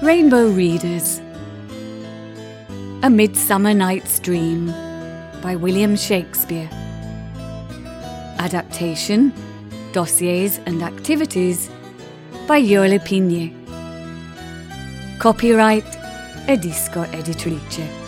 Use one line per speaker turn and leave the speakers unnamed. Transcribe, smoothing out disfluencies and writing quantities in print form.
Rainbow Readers. A Midsummer Night's Dream by William Shakespeare. Adaptation, Dossiers and Activities by Iole Pigne. Copyright Edisco Editrice.